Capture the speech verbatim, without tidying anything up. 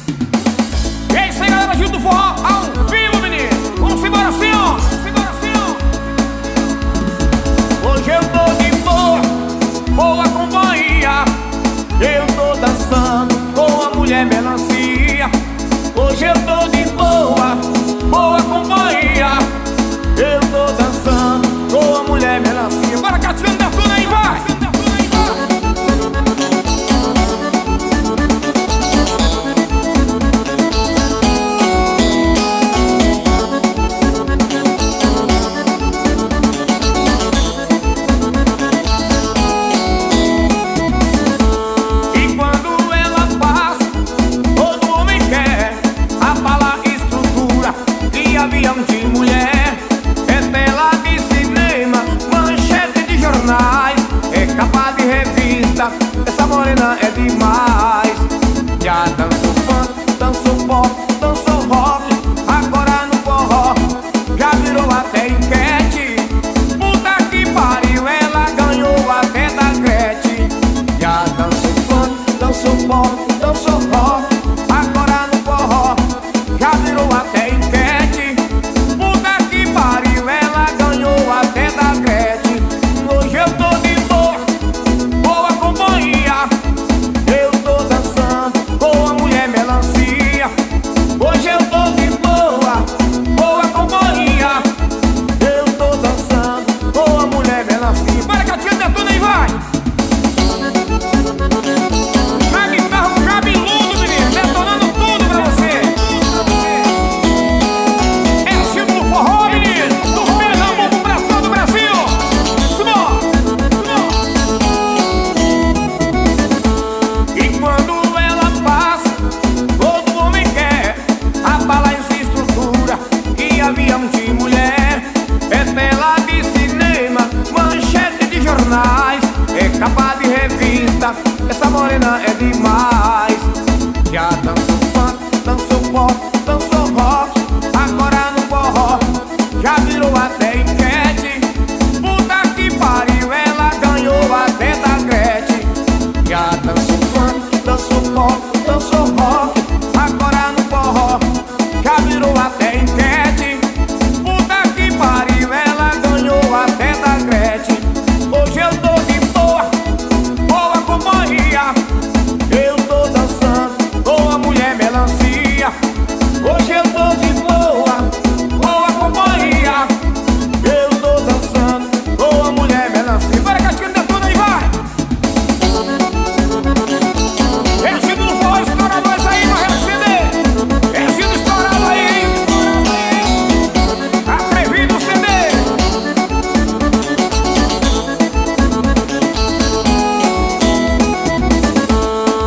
É isso aí, galera, Gil do Forró, ao vivo, menino. Vamos embora assim, ó. Vamos embora assim, ó. Hoje eu tô de boa, boa companhia. Eu tô dançando com a mulher melancia. Hoje eu tô de boa, boa companhia. Eu tô dançando com a mulher melancia. Bora, Cassiano da Tuna aí, vai! Avião de mulher, é tela de cinema, manchete de jornais, é capa de revista, essa morena é demais. Já dançou funk, dançou pop, dançou rock, agora no forró já virou até enquete. Puta que pariu, ela ganhou até da Gretchen. Já dançou funk, dançou pop, dançou rock, agora no forró já virou até enquete. Avião de mulher, é tela de cinema, manchete de jornais, é capa de revista, essa morena é demais.